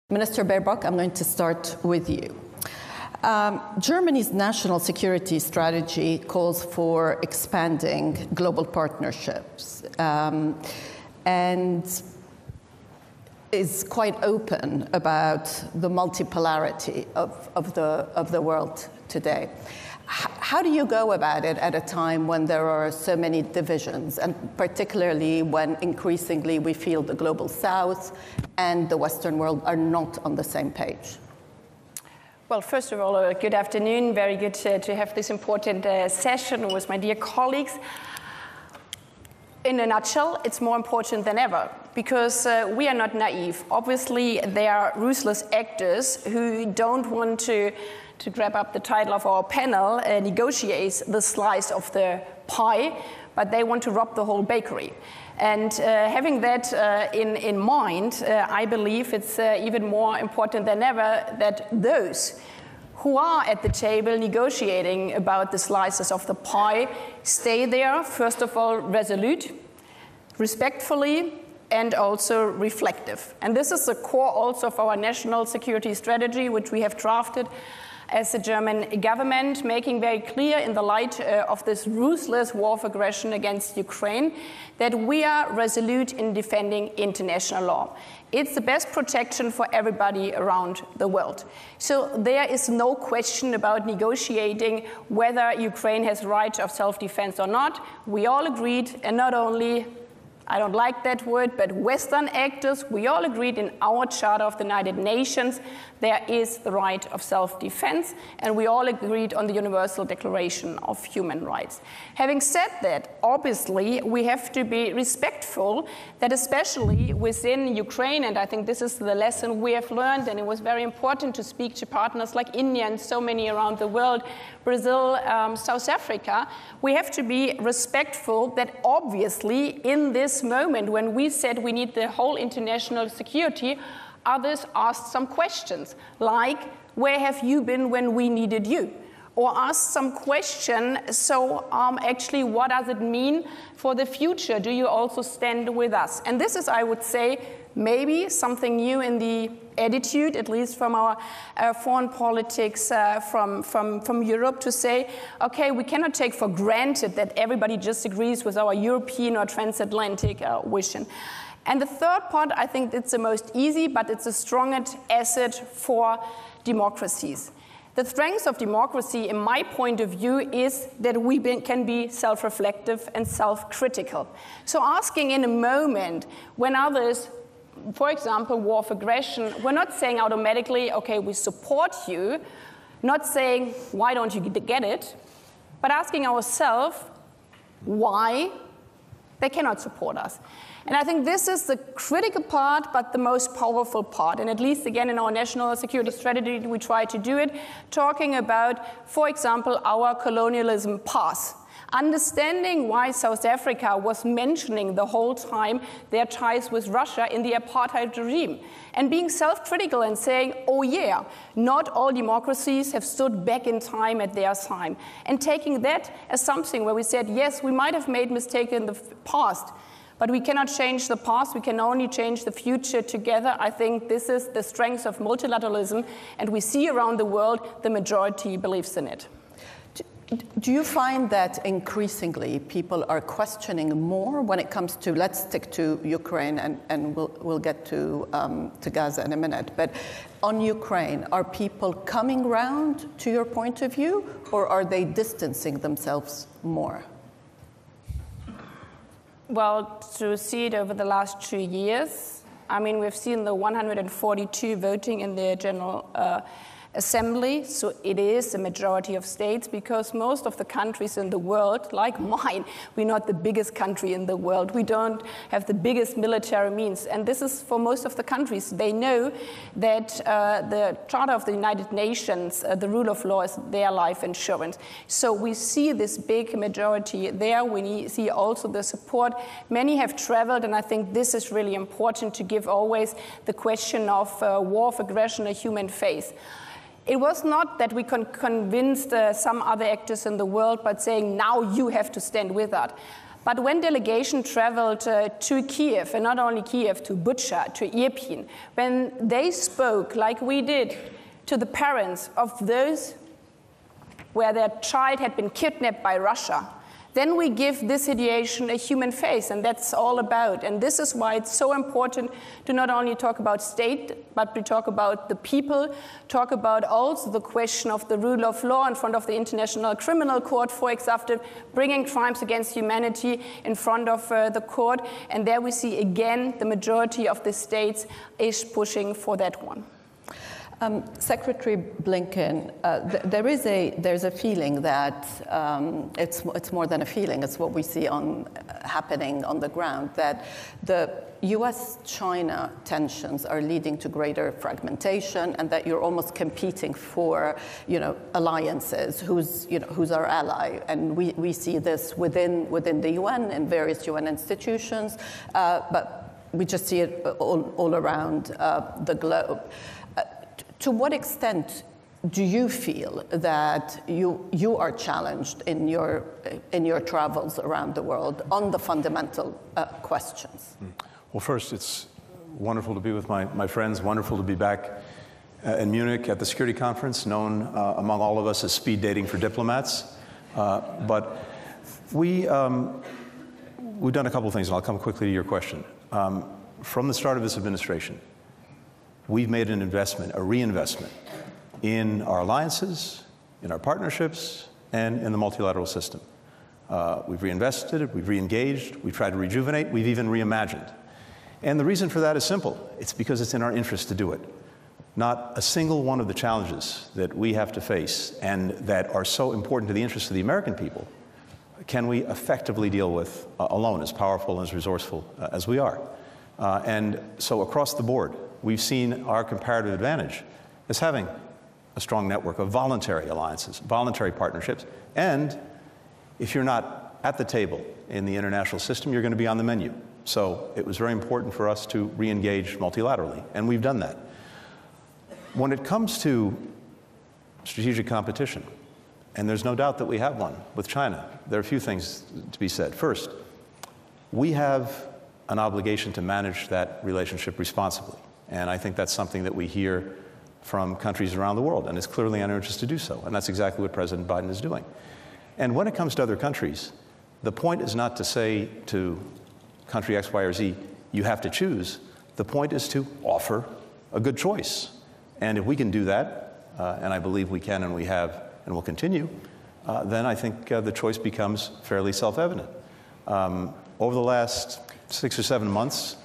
Minister Baerbock, I'm going to start with you. Germany's national security strategy calls for expanding global partnerships and is quite open about the multipolarity of the world today. How do you go about it at a time when there are so many divisions, and particularly when increasingly we feel the global South and the Western world are not on the same page? Well, first of all, good afternoon. Very good to have this important session with my dear colleagues. In a nutshell, it's more important than ever because we are not naive. Obviously, there are ruthless actors who don't want to grab up the title of our panel, negotiates the slice of the pie, but they want to rob the whole bakery. And having that in mind, I believe it's even more important than ever that those who are at the table negotiating about the slices of the pie stay there, first of all, resolute, respectfully, and also reflective. And this is the core also of our national security strategy, which we have drafted as the German government, making very clear in the light of this ruthless war of aggression against Ukraine that we are resolute in defending international law. It's the best protection for everybody around the world. So there is no question about negotiating whether Ukraine has right of self-defense or not. We all agreed, and not only, I don't like that word, but Western actors, we all agreed in our Charter of the United Nations there is the right of self-defense, and we all agreed on the Universal Declaration of Human Rights. Having said that, obviously, we have to be respectful that especially within Ukraine, and I think this is the lesson we have learned, and it was very important to speak to partners like India and so many around the world, Brazil, South Africa, we have to be respectful that obviously in this moment when we said we need the whole international security, others asked some questions, like, where have you been when we needed you? Or asked some question, so actually, what does it mean for the future? Do you also stand with us? And this is, I would say, maybe something new in the attitude, at least from our foreign politics from Europe, to say, okay, we cannot take for granted that everybody just agrees with our European or transatlantic vision. And the third part, I think it's the most easy, but it's the strongest asset for democracies. The strength of democracy, in my point of view, is that we can be self-reflective and self-critical. So asking in a moment when others, for example, war of aggression, we're not saying automatically, okay, we support you, not saying, why don't you get it, but asking ourselves why they cannot support us. And I think this is the critical part, but the most powerful part. And at least, again, in our national security strategy, we try to do it, talking about, for example, our colonialism past. Understanding why South Africa was mentioning the whole time their ties with Russia in the apartheid regime. And being self-critical and saying, oh yeah, not all democracies have stood back in time at their time. And taking that as something where we said, yes, we might have made mistakes in the past, but we cannot change the past, we can only change the future together. I think this is the strength of multilateralism, and we see around the world the majority believes in it. Do you find that increasingly people are questioning more when it comes to, let's stick to Ukraine, and we'll get to Gaza in a minute, but on Ukraine, are people coming round to your point of view, or are they distancing themselves more? Well, to see it over the last 2 years, I mean, we've seen the 142 voting in the General Assembly, so it is a majority of states, because most of the countries in the world, like mine, we're not the biggest country in the world. We don't have the biggest military means. And this is for most of the countries. They know that the Charter of the United Nations, the rule of law, is their life insurance. So we see this big majority there. We see also the support. Many have traveled, and I think this is really important to give always the question of war of aggression a human face. It was not that we convinced some other actors in the world, but saying, now you have to stand with us. But when delegation traveled to Kiev, and not only Kiev, to Bucha, to Irpin, when they spoke, like we did, to the parents of those where their child had been kidnapped by Russia, then we give this situation a human face, and that's all about. And this is why it's so important to not only talk about state, but to talk about the people, talk about also the question of the rule of law in front of the International Criminal Court, for example, bringing crimes against humanity in front of the court. And there we see again the majority of the states is pushing for that one. Secretary Blinken, there's a feeling that it's more than a feeling. It's what we see happening on the ground, that the U.S.-China tensions are leading to greater fragmentation, and that you're almost competing for, alliances. Who's our ally? And we see this within the UN and various UN institutions, but we just see it all around the globe. To what extent do you feel that you are challenged in your travels around the world on the fundamental questions? Well, first, it's wonderful to be with my friends, wonderful to be back in Munich at the security conference, known among all of us as speed dating for diplomats. But we've done a couple of things, and I'll come quickly to your question. From the start of this administration, we've made an investment, a reinvestment, in our alliances, in our partnerships, and in the multilateral system. We've reinvested, we've re-engaged, we've tried to rejuvenate, we've even reimagined. And the reason for that is simple. It's because it's in our interest to do it. Not a single one of the challenges that we have to face and that are so important to the interests of the American people can we effectively deal with alone, as powerful and as resourceful as we are. And so across the board, we've seen our comparative advantage as having a strong network of voluntary alliances, voluntary partnerships, and if you're not at the table in the international system, you're going to be on the menu. So it was very important for us to re-engage multilaterally, and we've done that. When it comes to strategic competition, and there's no doubt that we have one with China, there are a few things to be said. First, we have an obligation to manage that relationship responsibly. And I think that's something that we hear from countries around the world, and it's clearly in our interest to do so. And that's exactly what President Biden is doing. And when it comes to other countries, the point is not to say to country X, Y, or Z, you have to choose. The point is to offer a good choice. And if we can do that, and I believe we can and we have and will continue, then I think the choice becomes fairly self-evident. Over the last 6 or 7 months,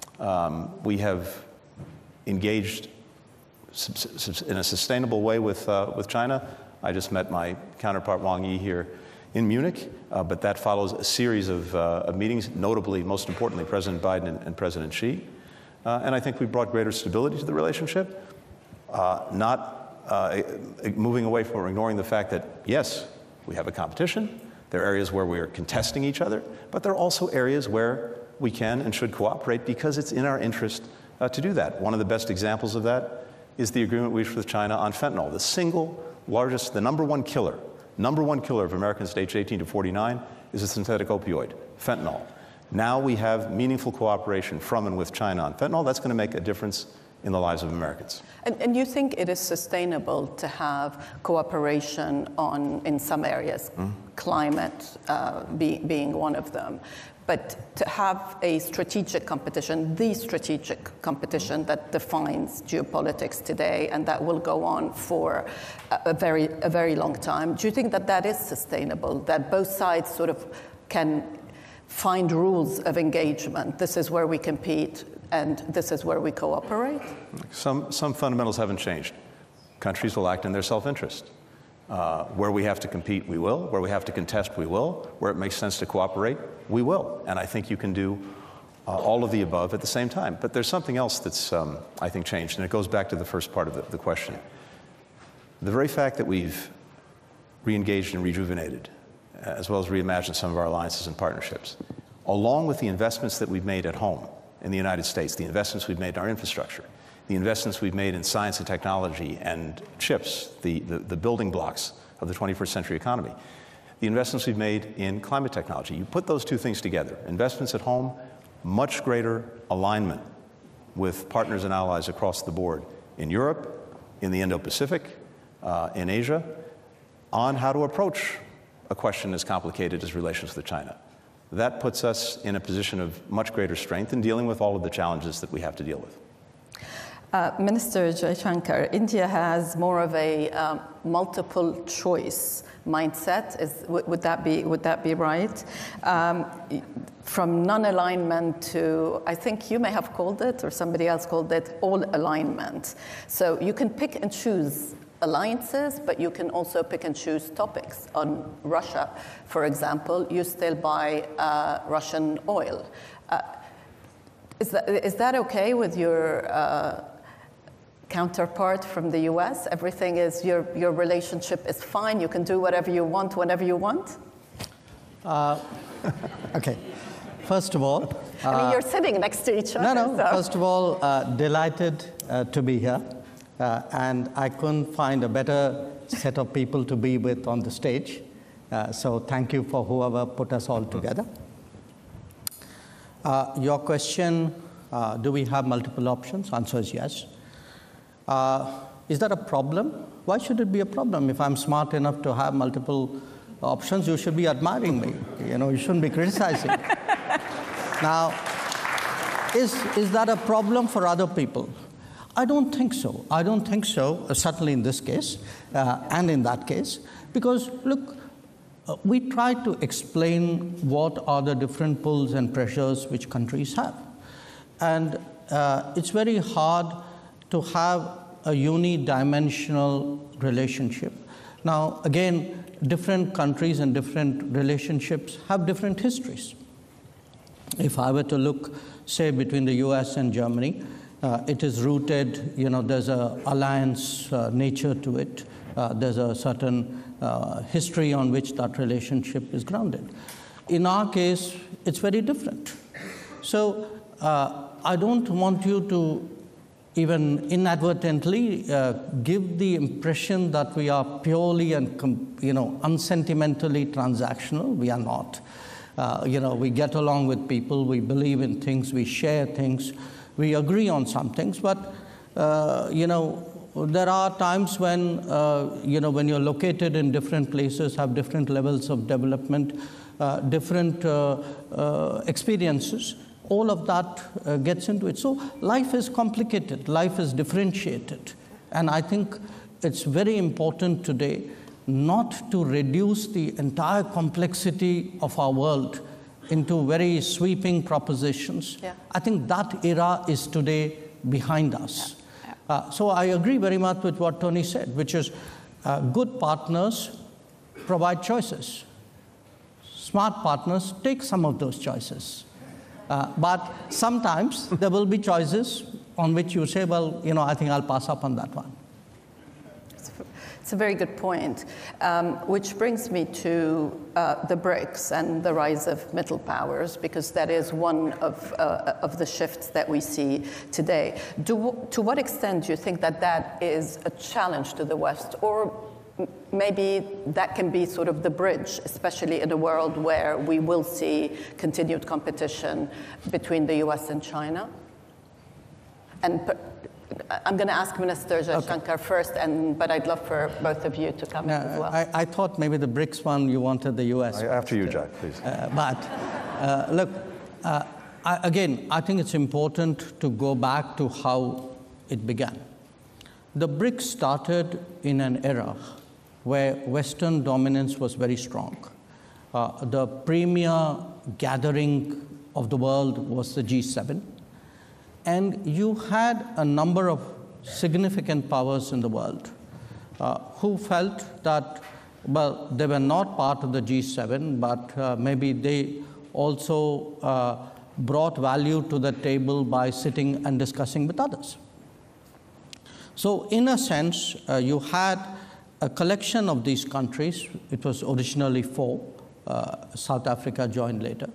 we have engaged in a sustainable way with China. I just met my counterpart Wang Yi here in Munich, but that follows a series of meetings, notably, most importantly, President Biden and President Xi. And I think we brought greater stability to the relationship, not moving away from or ignoring the fact that, yes, we have a competition. There are areas where we are contesting each other, but there are also areas where we can and should cooperate because it's in our interest to do that. One of the best examples of that is the agreement we reached with China on fentanyl. The single largest, the number one killer of Americans aged 18 to 49 is a synthetic opioid, fentanyl. Now we have meaningful cooperation from and with China on fentanyl. That's going to make a difference in the lives of Americans. And you think it is sustainable to have cooperation in some areas, climate being one of them, but to have a strategic competition, the strategic competition that defines geopolitics today and that will go on for a very long time, do you think that that is sustainable, that both sides sort of can find rules of engagement? This is where we compete and this is where we cooperate? Some fundamentals haven't changed. Countries will act in their self-interest. Where we have to compete, we will. Where we have to contest, we will. Where it makes sense to cooperate, we will. And I think you can do all of the above at the same time. But there's something else that's, I think, changed, and it goes back to the first part of the question. The very fact that we've re-engaged and rejuvenated, as well as reimagined some of our alliances and partnerships, along with the investments that we've made at home in the United States, the investments we've made in our infrastructure, the investments we've made in science and technology and chips, the building blocks of the 21st century economy. the investments we've made in climate technology. You put those two things together, investments at home, much greater alignment with partners and allies across the board in Europe, in the Indo-Pacific, in Asia, on how to approach a question as complicated as relations with China. That puts us in a position of much greater strength in dealing with all of the challenges that we have to deal with. Minister Jaishankar, India has more of a multiple choice mindset. Would that be right? From non-alignment to, I think you may have called it, or somebody else called it, all alignment. So you can pick and choose alliances, but you can also pick and choose topics. On Russia, for example, you still buy Russian oil. Is that okay with your counterpart from the US? Everything is, your relationship is fine, you can do whatever you want, whenever you want? Okay. First of all... I mean, you're sitting next to each other. No. So. First of all, delighted to be here. And I couldn't find a better set of people to be with on the stage. So thank you for whoever put us all together. Your question, do we have multiple options? Answer is yes. Is that a problem? Why should it be a problem? If I'm smart enough to have multiple options, you should be admiring me. You shouldn't be criticizing. Now, is that a problem for other people? I don't think so. I don't think so, certainly in this case and in that case, because, look, we try to explain what are the different pulls and pressures which countries have. And it's very hard to have a unidimensional relationship. Now, again, different countries and different relationships have different histories. If I were to look, say, between the US and Germany, it is rooted, there's an alliance nature to it. There's a certain history on which that relationship is grounded. In our case, it's very different. So I don't want you to even inadvertently give the impression that we are purely and unsentimentally transactional. We are not. We get along with people, we believe in things, we share things, we agree on some things, but there are times when when you're located in different places, have different levels of development, different experiences. All of that gets into it. So life is complicated, life is differentiated. And I think it's very important today not to reduce the entire complexity of our world into very sweeping propositions. Yeah. I think that era is today behind us. Yeah. So I agree very much with what Tony said, which is good partners provide choices. Smart partners take some of those choices. But sometimes there will be choices on which you say, well, I think I'll pass up on that one. It's a very good point, which brings me to the BRICS and the rise of middle powers, because that is one of the shifts that we see today. To what extent do you think that is a challenge to the West, or maybe that can be sort of the bridge, especially in a world where we will see continued competition between the US and China? And I'm going to ask Minister Jaishankar first, but I'd love for both of you to comment as well. I thought maybe the BRICS one, you wanted the US. After you, Jai, please. Look, again, I think it's important to go back to how it began. The BRICS started in an era where Western dominance was very strong. The premier gathering of the world was the G7. And you had a number of significant powers in the world who felt that, well, they were not part of the G7, but maybe they also brought value to the table by sitting and discussing with others. So in a sense, you had a collection of these countries. It was originally 4. South Africa joined later.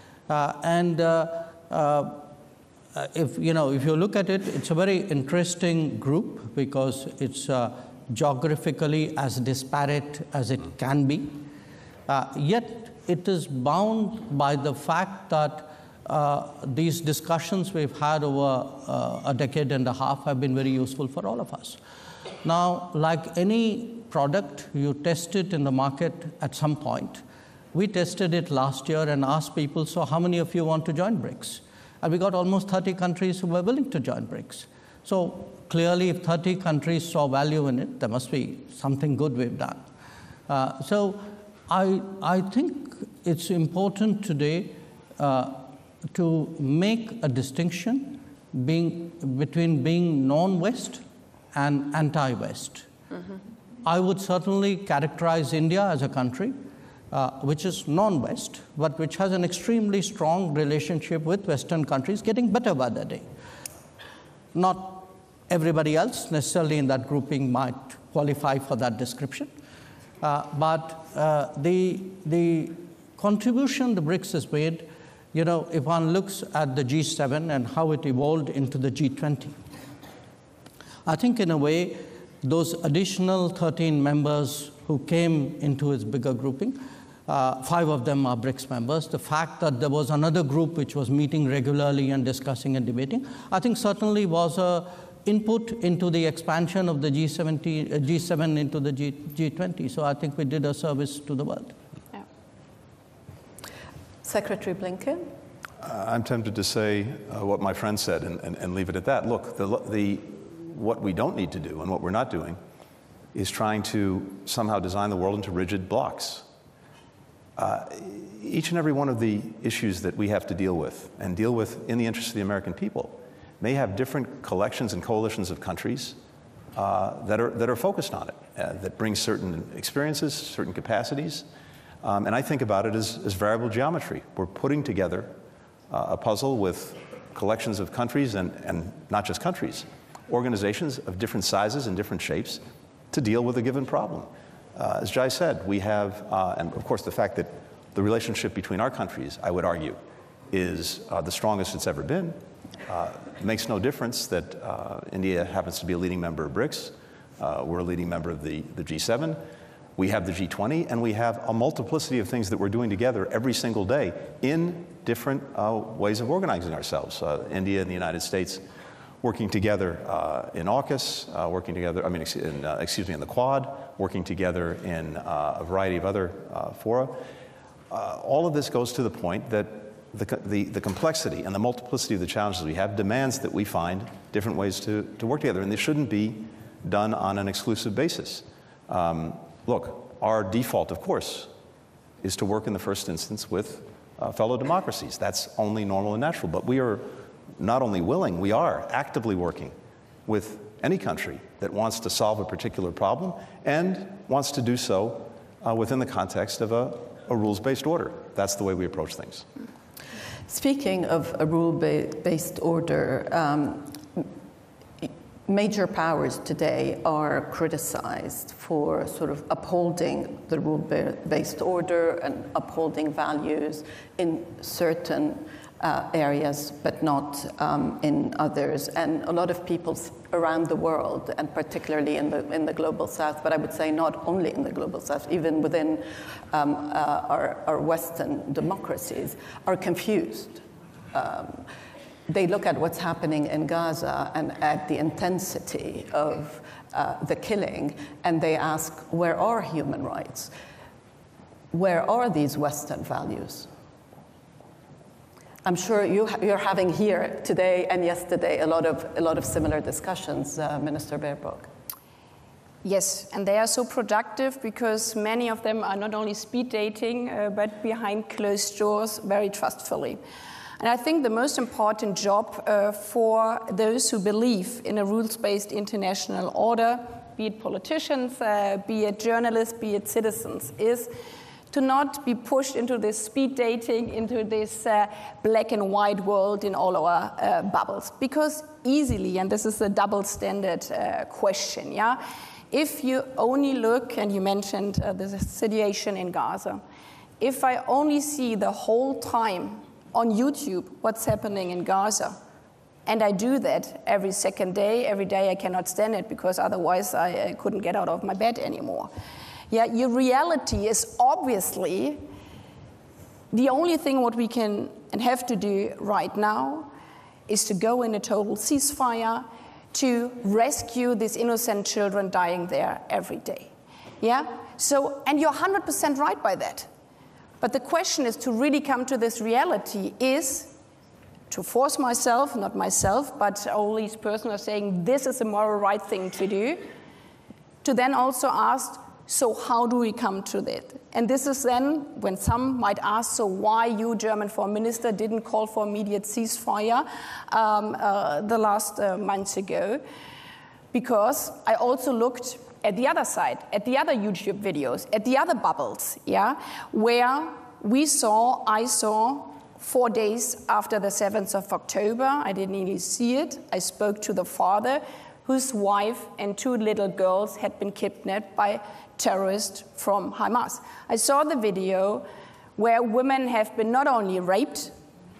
If you look at it, it's a very interesting group because it's geographically as disparate as it can be. Yet it is bound by the fact that these discussions we've had over a decade and a half have been very useful for all of us. Now, like any product, you test it in the market at some point. We tested it last year and asked people, so how many of you want to join BRICS? And we got almost 30 countries who were willing to join BRICS. So clearly, if 30 countries saw value in it, there must be something good we've done. So I think it's important today to make a distinction between being non-West and anti-West. Mm-hmm. I would certainly characterize India as a country which is non-West, but which has an extremely strong relationship with Western countries, getting better by the day. Not everybody else necessarily in that grouping might qualify for that description, but the contribution the BRICS has made, if one looks at the G7 and how it evolved into the G20, I think in a way, those additional 13 members who came into its bigger grouping, 5 of them are BRICS members. The fact that there was another group which was meeting regularly and discussing and debating, I think certainly was an input into the expansion of the G7 into the G20. So I think we did a service to the world. Yeah. Secretary Blinken? I'm tempted to say what my friend said and leave it at that. Look, what we don't need to do and what we're not doing is trying to somehow design the world into rigid blocks. Each and every one of the issues that we have to deal with and deal with in the interest of the American people may have different collections and coalitions of countries that are focused on it, that bring certain experiences, certain capacities. And I think about it as variable geometry. We're putting together a puzzle with collections of countries and not just countries, organizations of different sizes and different shapes to deal with a given problem. As Jai said, we have, and of course the fact that the relationship between our countries, I would argue, is the strongest it's ever been. It makes no difference that India happens to be a leading member of BRICS. We're a leading member of the G7. We have the G20, and we have a multiplicity of things that we're doing together every single day in different ways of organizing ourselves. India and the United States working together in AUKUS, working together, in the Quad, working together in a variety of other fora. All of this goes to the point that the complexity and the multiplicity of the challenges we have demands that we find different ways to work together, and they shouldn't be done on an exclusive basis. Look, our default, of course, is to work in the first instance with fellow democracies. That's only normal and natural, but we are not only willing, we are actively working with any country that wants to solve a particular problem and wants to do so within the context of a rules-based order. That's the way we approach things. Speaking of a rule-based order, major powers today are criticized for sort of upholding the rule-based order and upholding values in certain areas, but not in others. And a lot of people around the world, and particularly in the global south, but I would say not only in the global south, even within our Western democracies, are confused. They look at what's happening in Gaza and at the intensity of the killing, and they ask, where are human rights? Where are these Western values? I'm sure you're having here today and yesterday a lot of similar discussions, Minister Baerbock. Yes, and they are so productive because many of them are not only speed dating, but behind closed doors, very trustfully. And I think the most important job for those who believe in a rules-based international order, be it politicians, be it journalists, be it citizens, is to not be pushed into this speed dating, into this black and white world in all our bubbles. Because easily, and this is a double standard question, yeah? If you only look, and you mentioned the situation in Gaza, if I only see the whole time on YouTube what's happening in Gaza, and I do that every second day, every day I cannot stand it because otherwise I couldn't get out of my bed anymore. Yeah, your reality is obviously the only thing what we can and have to do right now is to go in a total ceasefire to rescue these innocent children dying there every day. Yeah? So, and you're 100% right by that. But the question is to really come to this reality is to force myself, not myself, but all these persons are saying this is the moral right thing to do, to then also ask, so how do we come to that? And this is then when some might ask, so why you, German Foreign Minister, didn't call for immediate ceasefire the last months ago? Because I also looked at the other side, at the other YouTube videos, at the other bubbles, yeah, where I saw 4 days after the 7th of October, I didn't even see it, I spoke to the father whose wife and 2 little girls had been kidnapped by terrorists from Hamas. I saw the video where women have been not only raped,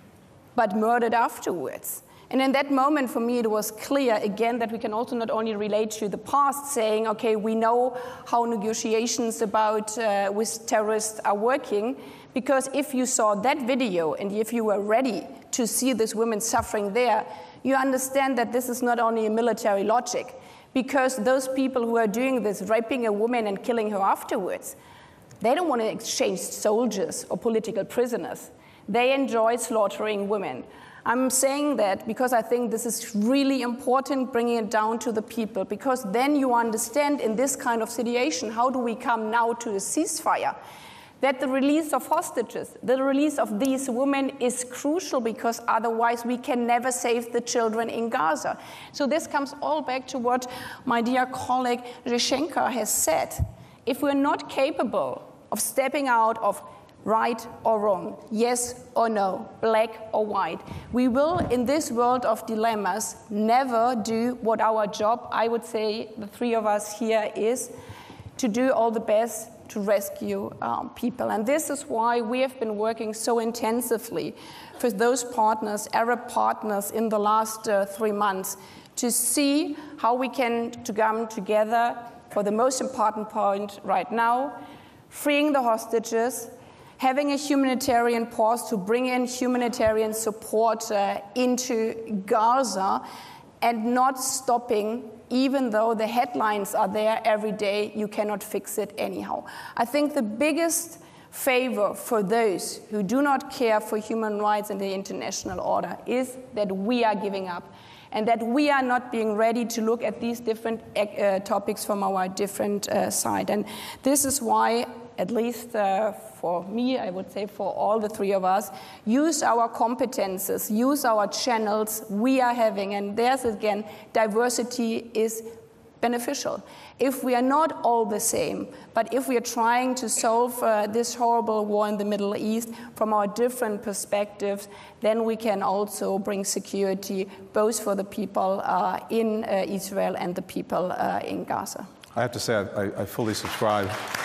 but murdered afterwards. And in that moment, for me, it was clear, again, that we can also not only relate to the past, saying, okay, we know how negotiations about with terrorists are working, because if you saw that video and if you were ready to see these women suffering there, you understand that this is not only a military logic, because those people who are doing this, raping a woman and killing her afterwards, they don't want to exchange soldiers or political prisoners. They enjoy slaughtering women. I'm saying that because I think this is really important, bringing it down to the people, because then you understand in this kind of situation, how do we come now to a ceasefire? That the release of hostages, the release of these women is crucial, because otherwise we can never save the children in Gaza. So this comes all back to what my dear colleague Ryzhenko has said. If we're not capable of stepping out of right or wrong, yes or no, black or white, we will, in this world of dilemmas, never do what our job, I would say, the 3 of us here, is to do all the best to rescue people. And this is why we have been working so intensively with those partners, Arab partners, in the last 3 months, to see how we can come together for the most important point right now, freeing the hostages, having a humanitarian pause to bring in humanitarian support into Gaza, and not stopping, even though the headlines are there every day, you cannot fix it anyhow. I think the biggest favor for those who do not care for human rights and the international order is that we are giving up, and that we are not being ready to look at these different topics from our different side. And this is why, at least for me, I would say for all the 3 of us, use our competences, use our channels we are having. And there's, again, diversity is beneficial. If we are not all the same, but if we are trying to solve this horrible war in the Middle East from our different perspectives, then we can also bring security both for the people in Israel and the people in Gaza. I have to say, I fully subscribe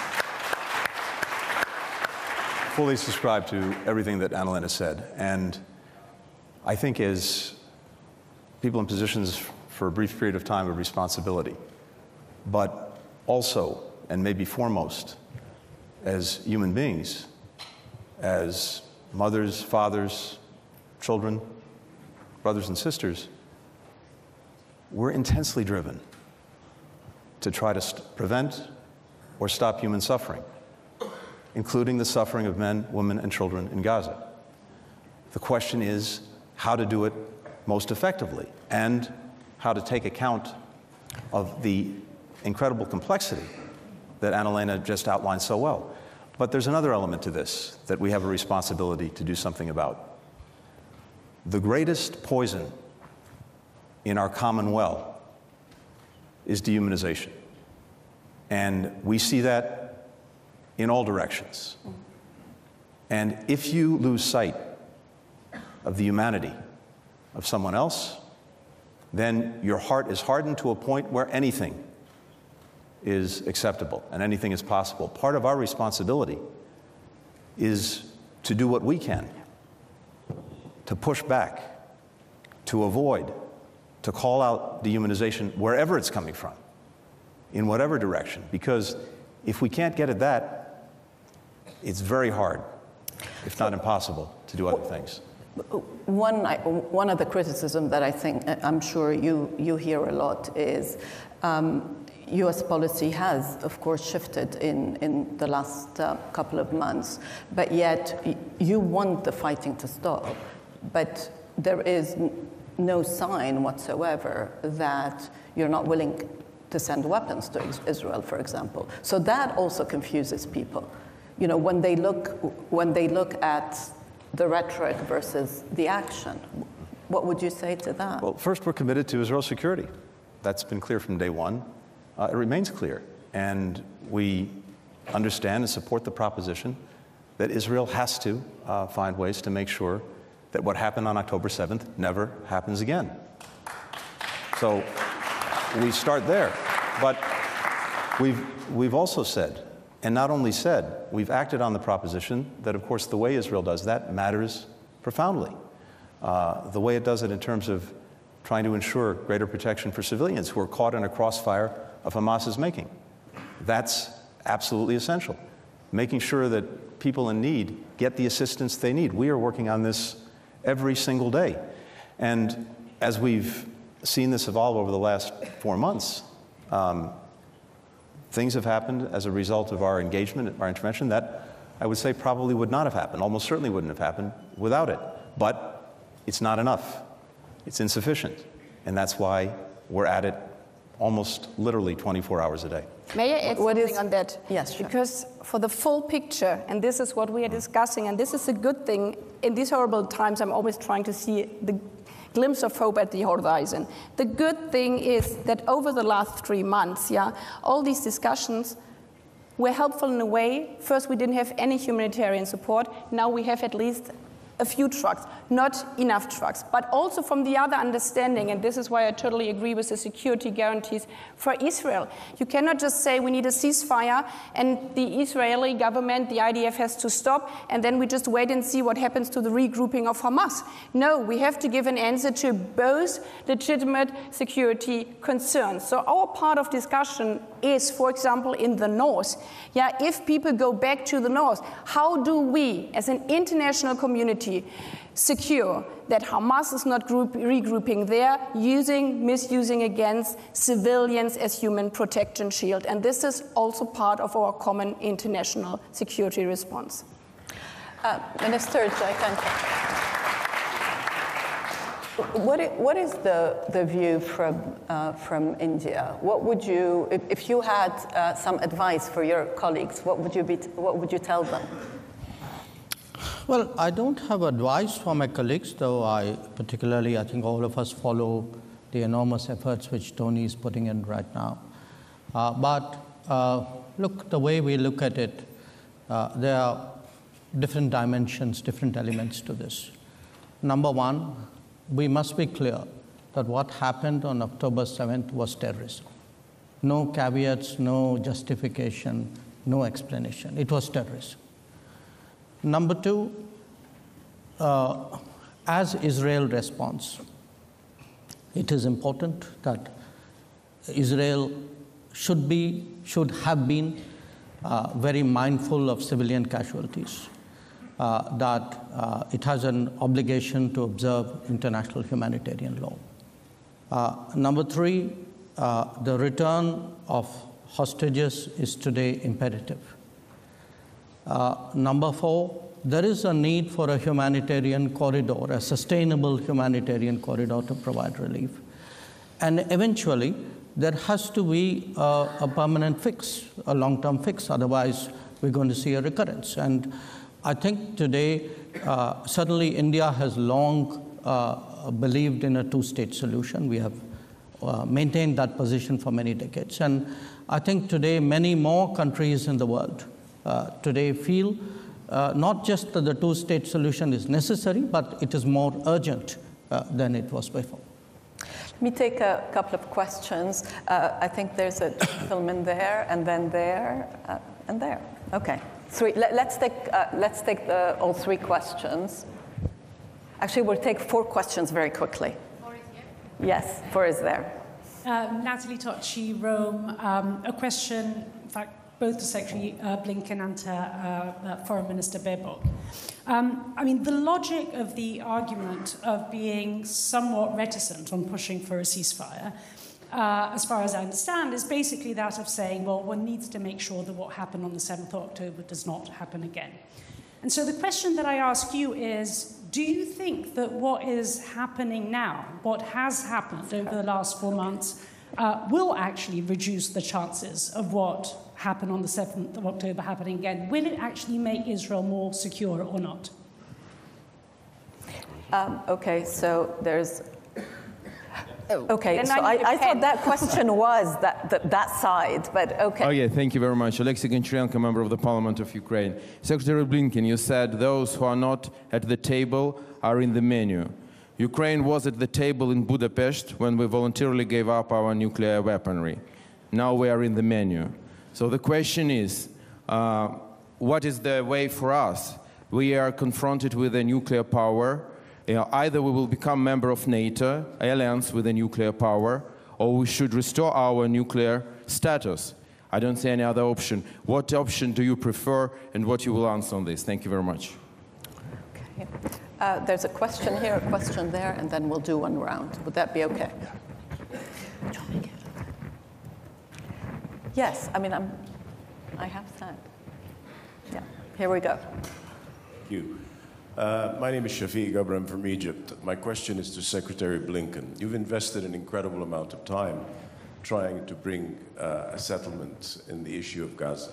to everything that Anna-Lena said. And I think as people in positions for a brief period of time of responsibility, but also, and maybe foremost, as human beings, as mothers, fathers, children, brothers and sisters, we're intensely driven to try to prevent or stop human suffering, including the suffering of men, women, and children in Gaza. The question is how to do it most effectively, and how to take account of the incredible complexity that Anna-Lena just outlined so well. But there's another element to this that we have a responsibility to do something about. The greatest poison in our common well is dehumanization. And we see that in all directions. And if you lose sight of the humanity of someone else, then your heart is hardened to a point where anything is acceptable and anything is possible. Part of our responsibility is to do what we can, to push back, to avoid, to call out dehumanization wherever it's coming from, in whatever direction. Because if we can't get at that, it's very hard, if not impossible, to do other things. One of the criticism that I'm sure you hear a lot is U.S. policy has, of course, shifted in the last couple of months, but yet you want the fighting to stop, but there is no sign whatsoever that you're not willing to send weapons to Israel, for example. So that also confuses people. You know, when they look at the rhetoric versus the action, what would you say to that? Well, first, we're committed to Israel's security. That's been clear from day one. It remains clear. And we understand and support the proposition that Israel has to find ways to make sure that what happened on October 7th never happens again. So we start there. But we've also said, and not only said, we've acted on the proposition that, of course, the way Israel does that matters profoundly. The way it does it in terms of trying to ensure greater protection for civilians who are caught in a crossfire of Hamas's making. That's absolutely essential. Making sure that people in need get the assistance they need. We are working on this every single day. And as we've seen this evolve over the last 4 months, things have happened as a result of our engagement, our intervention, that I would say probably would not have happened, almost certainly wouldn't have happened without it. But it's not enough. It's insufficient. And that's why we're at it almost literally 24 hours a day. May I add something on that? Yes, sure. Because for the full picture, and this is what we are discussing, and this is a good thing, in these horrible times I'm always trying to see the glimpse of hope at the horizon. The good thing is that over the last 3 months, all these discussions were helpful in a way. First, we didn't have any humanitarian support. Now we have at least a few trucks, not enough trucks, but also from the other understanding, and this is why I totally agree with the security guarantees for Israel. You cannot just say we need a ceasefire and the Israeli government, the IDF has to stop, and then we just wait and see what happens to the regrouping of Hamas. No, we have to give an answer to both legitimate security concerns. So our part of discussion is, for example, in the north. If people go back to the north, how do we, as an international community, secure that Hamas is not regrouping there, misusing against civilians as human protection shield? And this is also part of our common international security response. Minister Jayankant, what is the view from India? What would you, if you had some advice for your colleagues, what would you tell them? Well, I don't have advice for my colleagues, though I think all of us follow the enormous efforts which Tony is putting in right now. But look, the way we look at it, there are different dimensions, different elements to this. Number one, we must be clear that what happened on October 7th was terrorism. No caveats, no justification, no explanation. It was terrorism. Number two, as Israel responds, it is important that Israel should have been very mindful of civilian casualties, that it has an obligation to observe international humanitarian law. Number three, the return of hostages is today imperative. Number four, there is a need for a humanitarian corridor, a sustainable humanitarian corridor to provide relief. And eventually, there has to be a permanent fix, a long-term fix. Otherwise, we're going to see a recurrence. And I think today, certainly India has long believed in a two-state solution. We have maintained that position for many decades. And I think today, many more countries in the world today feel not just that the two-state solution is necessary, but it is more urgent than it was before. Let me take a couple of questions. I think there's a gentleman there, and then there, and there. Okay. Let's take all three questions. Actually, we'll take 4 questions very quickly. 4 is here? Yes, 4 is there. Natalie Tocci, Rome. A question, in fact, both to Secretary Blinken and to Foreign Minister Baerbock. I mean, the logic of the argument of being somewhat reticent on pushing for a ceasefire, as far as I understand, is basically that of saying, well, one needs to make sure that what happened on the 7th of October does not happen again. And so the question that I ask you is, do you think that what is happening now, what has happened over the last 4 months, will actually reduce the chances of what happened on the 7th of October happening again? Will it actually make Israel more secure or not? Okay, so there's... Okay, Then so I thought that question was that side, but okay. Oh, yeah, thank you very much. Alexei Goncharenko, member of the Parliament of Ukraine. Secretary Blinken, you said those who are not at the table are in the menu. Ukraine was at the table in Budapest when we voluntarily gave up our nuclear weaponry. Now we are in the menu. So the question is, what is the way for us? We are confronted with a nuclear power. Either we will become member of NATO, alliance with a nuclear power, or we should restore our nuclear status. I don't see any other option. What option do you prefer, and what you will answer on this? Thank you very much. Okay. There's a question here, a question there, and then we'll do one round. Would that be okay? Yes, I mean, I have that. Yeah, here we go. Thank you. My name is Shafiq Abram from Egypt. My question is to Secretary Blinken. You've invested an incredible amount of time trying to bring a settlement in the issue of Gaza.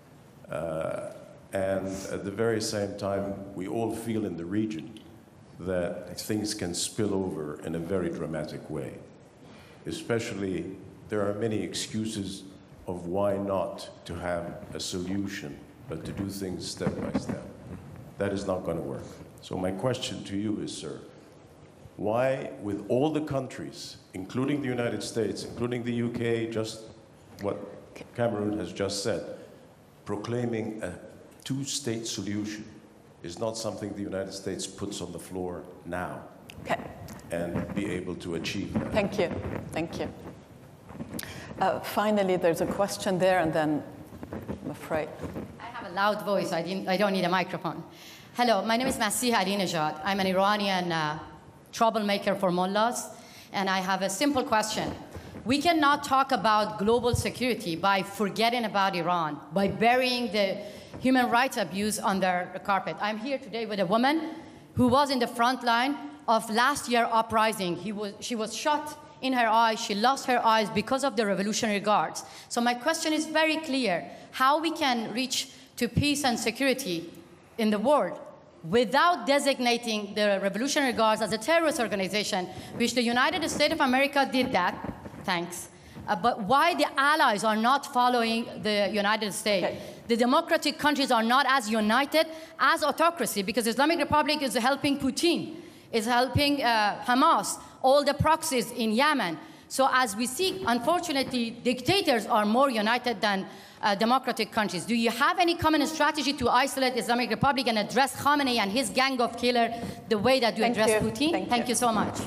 And at the very same time, we all feel in the region that things can spill over in a very dramatic way. Especially, there are many excuses of why not to have a solution, but to do things step by step. That is not going to work. So my question to you is, sir, why, with all the countries, including the United States, including the UK, just what Cameron has just said, proclaiming a two-state solution is not something the United States puts on the floor now, Okay. and be able to achieve that? Thank you. Thank you. Finally, there's a question there, and then I'm afraid. I have a loud voice. I don't need a microphone. Hello, my name is Masih Alinejad. I'm an Iranian troublemaker for mullahs, and I have a simple question. We cannot talk about global security by forgetting about Iran, by burying the human rights abuse under the carpet. I'm here today with a woman who was in the front line of last year's uprising. She was shot in her eyes. She lost her eyes because of the Revolutionary Guards. So my question is very clear. How we can reach to peace and security in the world without designating the Revolutionary Guards as a terrorist organization, which the United States of America did that, thanks. But why the allies are not following the United States? Okay. The democratic countries are not as united as autocracy, because Islamic Republic is helping Putin, is helping Hamas, all the proxies in Yemen. So as we see, unfortunately, dictators are more united than democratic countries. Do you have any common strategy to isolate Islamic Republic and address Khamenei and his gang of killers the way that you address Putin? Thank you so much.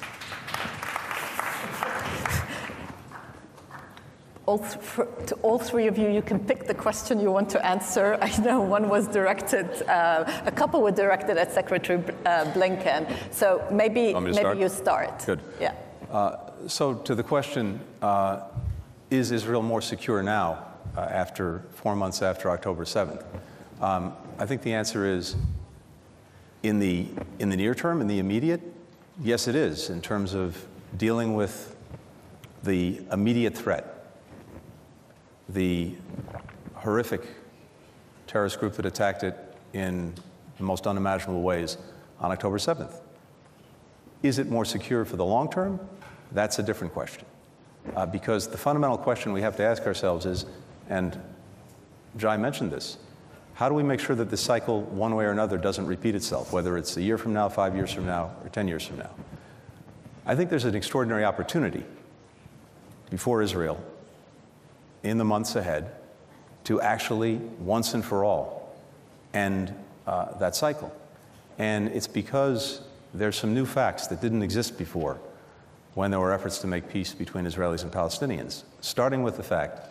To all three of you, you can pick the question you want to answer. I know one was directed, a couple were directed at Secretary Blinken. So maybe you start. Good. Yeah. So to the question, is Israel more secure now, after 4 months after October 7th? I think the answer is, in the near term, in the immediate, yes, it is, in terms of dealing with the immediate threat. The horrific terrorist group that attacked it in the most unimaginable ways on October 7th. Is it more secure for the long term? That's a different question. Because the fundamental question we have to ask ourselves is, and Jai mentioned this, how do we make sure that this cycle, one way or another, doesn't repeat itself, whether it's a year from now, 5 years from now, or 10 years from now? I think there's an extraordinary opportunity before Israel in the months ahead to actually, once and for all, end that cycle. And it's because there's some new facts that didn't exist before when there were efforts to make peace between Israelis and Palestinians, starting with the fact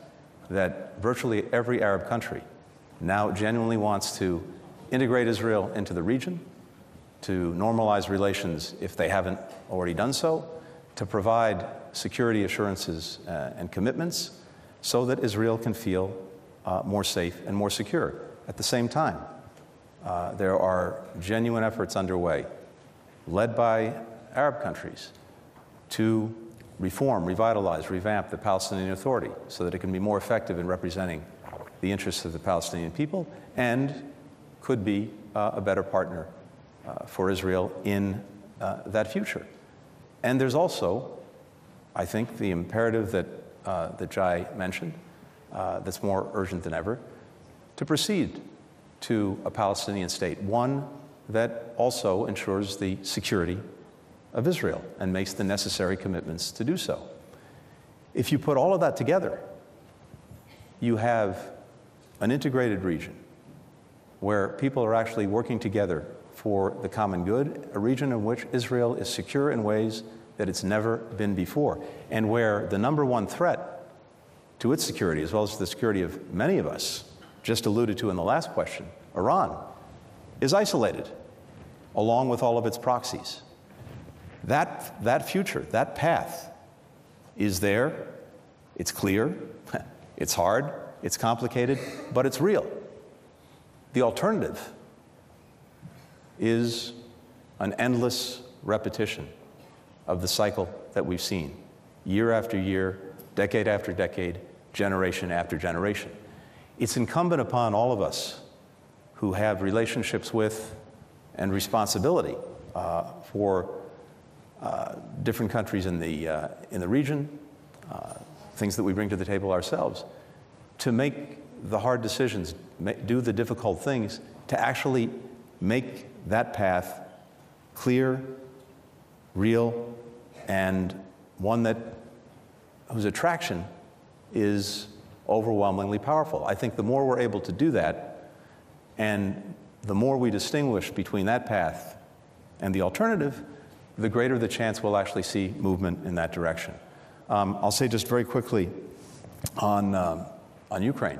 that virtually every Arab country now genuinely wants to integrate Israel into the region, to normalize relations if they haven't already done so, to provide security assurances and commitments so that Israel can feel more safe and more secure. At the same time, there are genuine efforts underway, led by Arab countries, to reform, revitalize, revamp the Palestinian Authority so that it can be more effective in representing the interests of the Palestinian people and could be a better partner for Israel in that future. And there's also, I think, the imperative that Jai mentioned, that's more urgent than ever, to proceed to a Palestinian state, one that also ensures the security of Israel and makes the necessary commitments to do so. If you put all of that together, you have an integrated region where people are actually working together for the common good, a region in which Israel is secure in ways that it's never been before, and where the number one threat to its security, as well as the security of many of us, just alluded to in the last question, Iran, is isolated, along with all of its proxies. That future, that path is there, it's clear, it's hard, it's complicated, but it's real. The alternative is an endless repetition of the cycle that we've seen, year after year, decade after decade, generation after generation. It's incumbent upon all of us who have relationships with and responsibility for different countries in the region, things that we bring to the table ourselves, to make the hard decisions, do the difficult things, to actually make that path clear, real, and one whose attraction is overwhelmingly powerful. I think the more we're able to do that, and the more we distinguish between that path and the alternative, the greater the chance we'll actually see movement in that direction. I'll say just very quickly on Ukraine.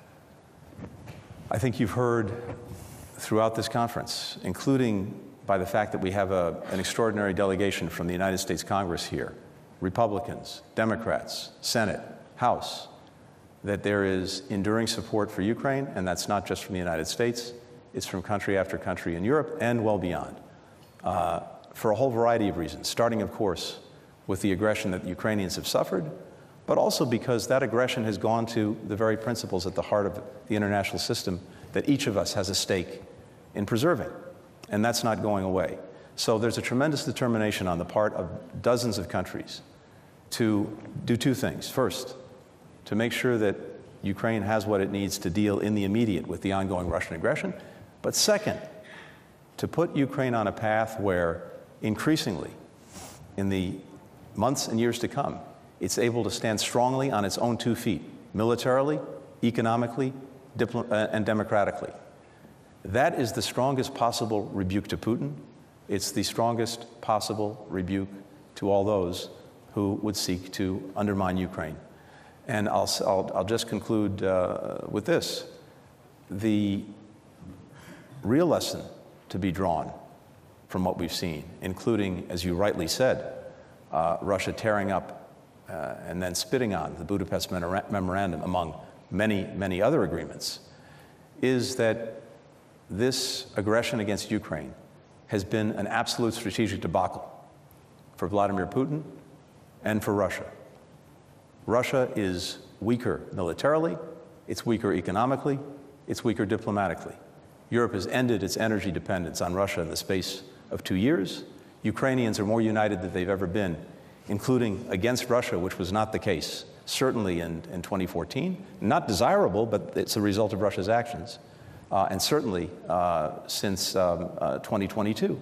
I think you've heard throughout this conference, including by the fact that we have an extraordinary delegation from the United States Congress here, Republicans, Democrats, Senate, House, that there is enduring support for Ukraine, and that's not just from the United States, it's from country after country in Europe and well beyond, for a whole variety of reasons, starting, of course, with the aggression that the Ukrainians have suffered, but also because that aggression has gone to the very principles at the heart of the international system that each of us has a stake in preserving, and that's not going away. So there's a tremendous determination on the part of dozens of countries to do two things. First, to make sure that Ukraine has what it needs to deal in the immediate with the ongoing Russian aggression, but second, to put Ukraine on a path where increasingly, in the months and years to come, it's able to stand strongly on its own 2 feet, militarily, economically, and democratically. That is the strongest possible rebuke to Putin. It's the strongest possible rebuke to all those who would seek to undermine Ukraine. And I'll just conclude with this. The real lesson to be drawn from what we've seen, including, as you rightly said, Russia tearing up and then spitting on the Budapest Memorandum, among many, many other agreements, is that this aggression against Ukraine has been an absolute strategic debacle for Vladimir Putin and for Russia. Russia is weaker militarily, it's weaker economically, it's weaker diplomatically. Europe has ended its energy dependence on Russia in the space of 2 years. Ukrainians are more united than they've ever been, including against Russia, which was not the case, certainly in 2014. Not desirable, but it's a result of Russia's actions. And certainly since 2022.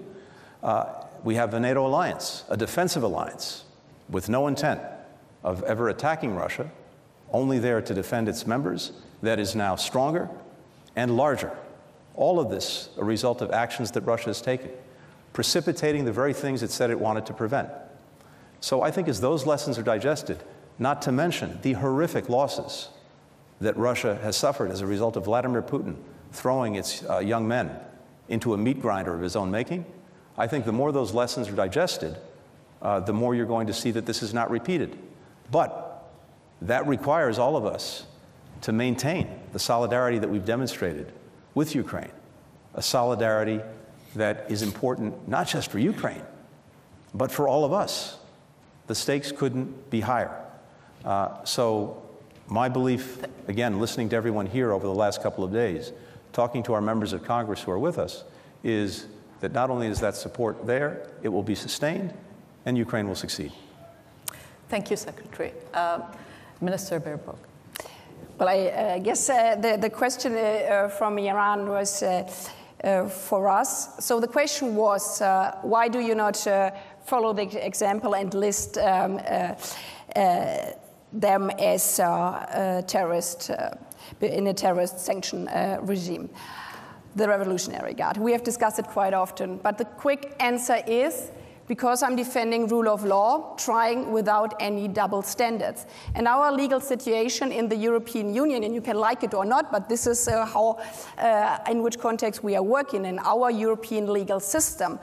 We have a NATO alliance, a defensive alliance, with no intent of ever attacking Russia, only there to defend its members, that is now stronger and larger. All of this a result of actions that Russia has taken, precipitating the very things it said it wanted to prevent. So I think as those lessons are digested, not to mention the horrific losses that Russia has suffered as a result of Vladimir Putin throwing its young men into a meat grinder of his own making, I think the more those lessons are digested, the more you're going to see that this is not repeated. But that requires all of us to maintain the solidarity that we've demonstrated with Ukraine, a solidarity that is important not just for Ukraine, but for all of us. The stakes couldn't be higher. So my belief, again, listening to everyone here over the last couple of days, talking to our members of Congress who are with us, is that not only is that support there, it will be sustained, and Ukraine will succeed. Thank you, Secretary. Minister Baerbock. Well, I guess the question from Iran was for us. So the question was, why do you not follow the example and list them as terrorist in a terrorist sanction regime? The Revolutionary Guard. We have discussed it quite often, but the quick answer is because I'm defending rule of law, trying without any double standards. And our legal situation in the European Union, and you can like it or not, but this is how, in which context we are working in our European legal system.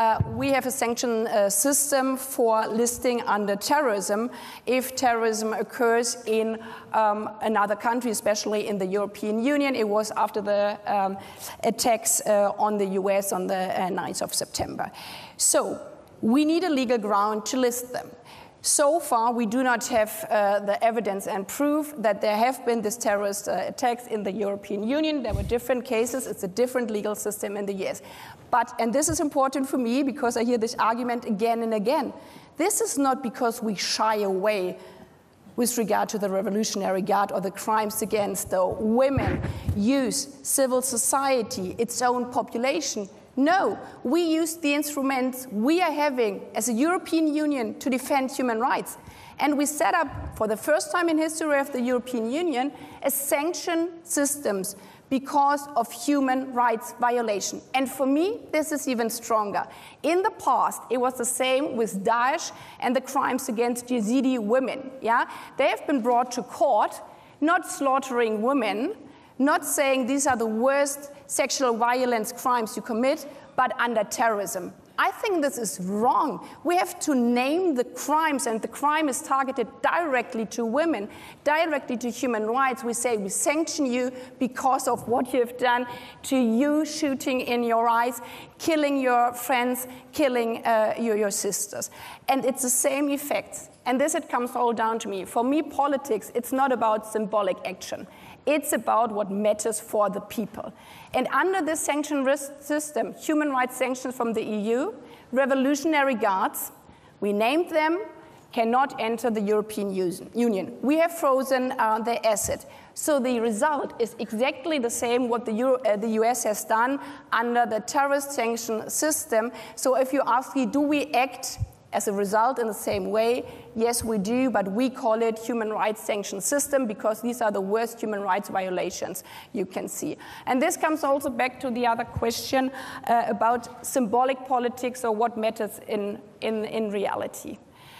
We have a sanction system for listing under terrorism if terrorism occurs in another country, especially in the European Union. It was after the attacks on the US on the 9th of September. So we need a legal ground to list them. So far, we do not have the evidence and proof that there have been these terrorist attacks in the European Union. There were different cases. It's a different legal system in the US. But, and this is important for me because I hear this argument again and again, this is not because we shy away with regard to the Revolutionary Guard or the crimes against the women, youth, civil society, its own population. No, we use the instruments we are having as a European Union to defend human rights. And we set up, for the first time in history of the European Union, a sanction systems because of human rights violation. And for me, this is even stronger. In the past, it was the same with Daesh and the crimes against Yazidi women. Yeah? They have been brought to court, not slaughtering women, not saying these are the worst sexual violence crimes you commit, but under terrorism. I think this is wrong. We have to name the crimes, and the crime is targeted directly to women, directly to human rights. We say we sanction you because of what you have done to you, shooting in your eyes, killing your friends, killing your sisters. And it's the same effects. And this, it comes all down to me. For me, politics, it's not about symbolic action. It's about what matters for the people. And under this sanction risk system, human rights sanctions from the EU, Revolutionary Guards, we named them, cannot enter the European Union. We have frozen their asset. So the result is exactly the same what the US has done under the terrorist sanction system. So if you ask me, do we act as a result in the same way? Yes, we do, but we call it human rights sanction system because these are the worst human rights violations you can see. And this comes also back to the other question about symbolic politics or what matters in reality.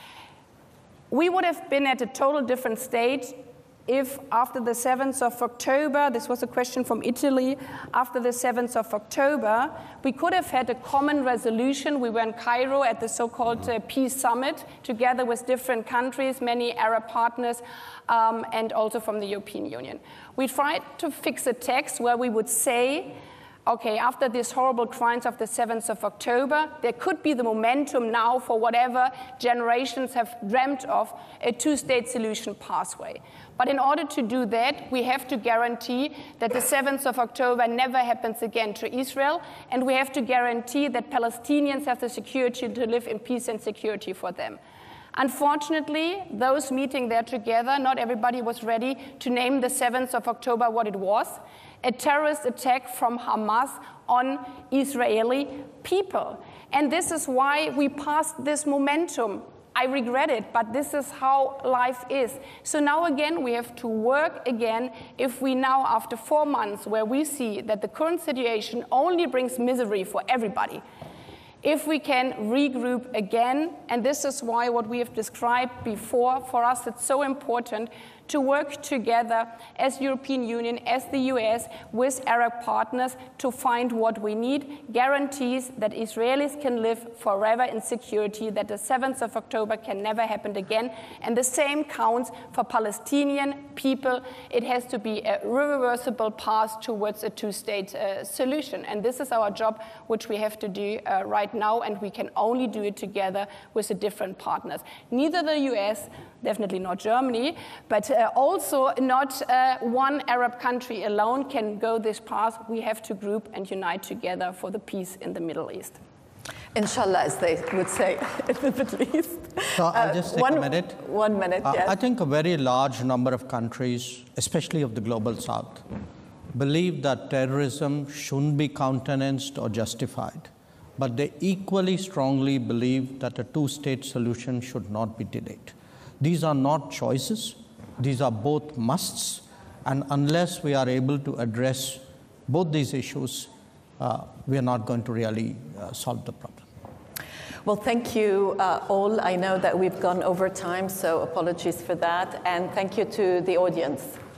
We would have been at a total different state if after the 7th of October, this was a question from Italy, after the 7th of October, we could have had a common resolution. We were in Cairo at the so-called Peace Summit, together with different countries, many Arab partners, and also from the European Union. We tried to fix a text where we would say, okay, after these horrible crimes of the 7th of October, there could be the momentum now for whatever generations have dreamt of, a two-state solution pathway. But in order to do that, we have to guarantee that the 7th of October never happens again to Israel, and we have to guarantee that Palestinians have the security to live in peace and security for them. Unfortunately, those meeting there together, not everybody was ready to name the 7th of October what it was, a terrorist attack from Hamas on Israeli people. And this is why we passed this momentum. I regret it, but this is how life is. So now again, we have to work again. If we now, after 4 months, where we see that the current situation only brings misery for everybody, if we can regroup again, and this is why what we have described before, for us it's so important to work together as European Union, as the US, with Arab partners to find what we need, guarantees that Israelis can live forever in security, that the 7th of October can never happen again. And the same counts for Palestinian people. It has to be a irreversible path towards a two-state solution. And this is our job, which we have to do right now, and we can only do it together with the different partners. Neither the US, definitely not Germany, but also not one Arab country alone can go this path. We have to group and unite together for the peace in the Middle East. Inshallah, as they would say in the Middle East. So I'll just take a minute. 1 minute, yes. I think a very large number of countries, especially of the global south, believe that terrorism shouldn't be countenanced or justified, but they equally strongly believe that a two-state solution should not be delayed. These are not choices. These are both musts, and unless we are able to address both these issues, we are not going to really solve the problem. Well, thank you all. I know that we've gone over time, so apologies for that. And thank you to the audience.